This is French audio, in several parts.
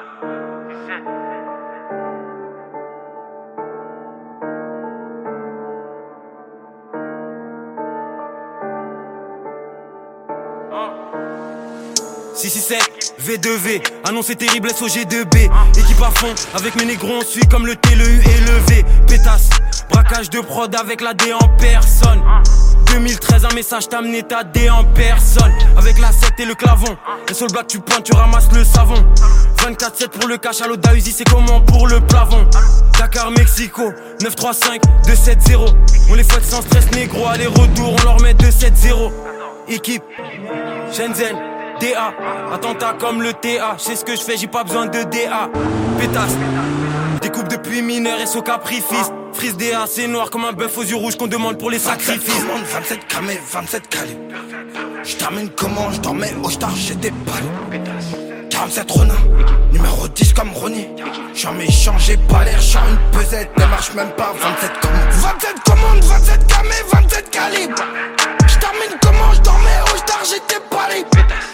V2V, annoncé terrible SOG2B. Équipe à fond, avec mes négros on suit comme le T, le U et le V. Pétasse, braquage de prod avec la D en personne. 2013, un message t'a amené ta D en personne. Avec la 7 et le clavon, et sur le black tu pointes, tu ramasses le savon. 24-7 pour le cash, à l'Oda Uzi c'est comment pour le plafond. Dakar, Mexico, 935, 270. On les fouette sans stress négro, aller-retour, on leur met 270. Équipe, Shenzhen, DA, attentat comme le TA. Je sais ce que je fais, j'ai pas besoin de DA. Pétasse, découpe depuis mineur et au caprifice. Frise DA, c'est noir comme un bœuf aux yeux rouges qu'on demande pour les sacrifices. 27 camé, 27 calibres. J'termine comment, j'dormais au star, j'étais pâle. 47 Ronin, numéro 10 comme Ronnie. Jamais changé, pas l'air, j'suis une pesette, elle marche même pas. 27 commandes, 27 commandes, 27 camé, 27 calibres. J'termine comment, j'dormais au star, j'étais pâle.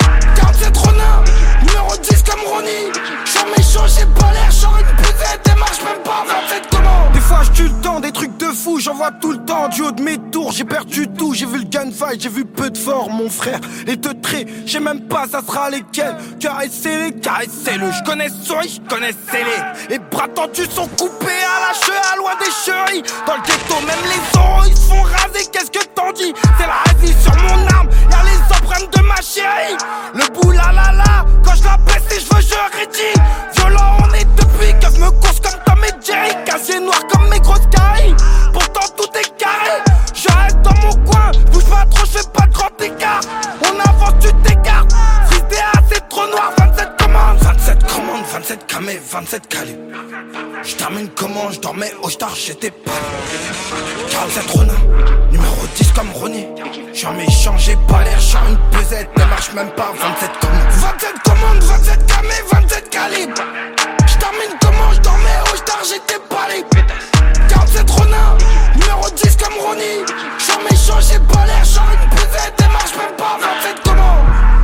47 Ronin, numéro 10 comme Ronnie. Jamais changé, pas l'air, j'suis une pesette, elle marche même pas. 27 commandes. Des fois j'tue le temps, des trucs de fou, j'en vois tout le temps. Du haut de mes tours, j'ai perdu tout, j'ai vu le gunfight, j'ai vu peu de fort, mon frère. Les deux traits, j'ai même pas, ça sera lesquels. Caressez-les, caressez-le. J'connais souris, j'connais-les. Les bras tendus sont coupés à la cheveux, loin des chevilles. Dans le ghetto, même les oraux, ils se font raser, qu'est-ce que t'en dis? C'est la rasie sur mon arme, y'a les empreintes de ma chérie. Le bout la la la, quand je la baisse les cheveux, je rédis. Violent, on est depuis, que me course comme Tom et Jerry. Casier noir comme mes grosses caries. Pourtant tout est carré, je reste dans mon coin. Bouge pas trop, je fais pas de grand écart. On avance, tu t'écartes. Frise DA, c'est trop noir. 27 commandes, 27 commandes, 27 camé, 27 calibres. J'termine comment, j'dormais au star, j'étais pâle. 47 Ronin, numéro 10 comme Ronnie. Jamais changé, pas l'air, j'suis une pesette, ne marche même pas. 27 commandes, 27 commandes, 27 camé, 27 calibres. J'termine comment, j'dormais au star, j'étais pâle. 47 Ronin, numéro 10 comme Ronnie. Jamais changé, pas l'air, j'suis une pesette, ne marche même pas. 27 commandes.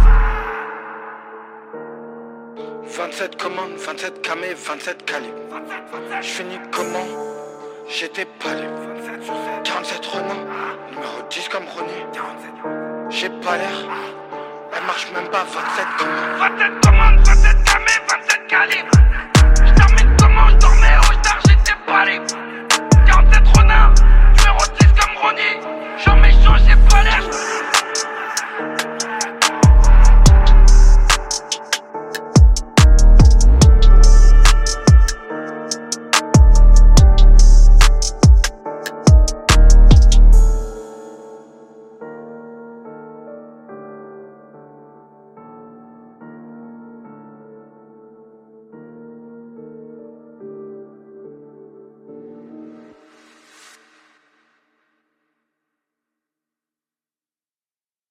27 commandes, 27 camé, 27 calibres. J'finis comment? J'étais pas libre. 47 Ronin, numéro 10 comme Ronnie. J'ai pas l'air, elle marche même pas. 27 commandes, 27 commandes, 27 camé, 27 calibres.